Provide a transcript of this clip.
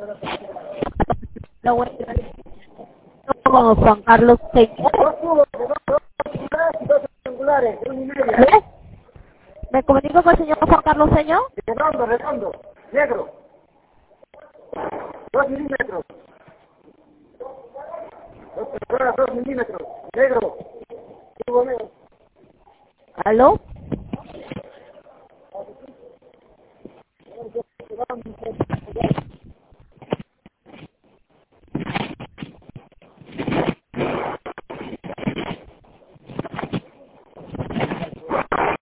Lo voy con Juan Carlos Señor. ¿Ves? ¿Me comunico con el señor Juan Carlos Señor? Redondo, negro. 2 milímetros. 2 milímetros, negro. ¿Aló?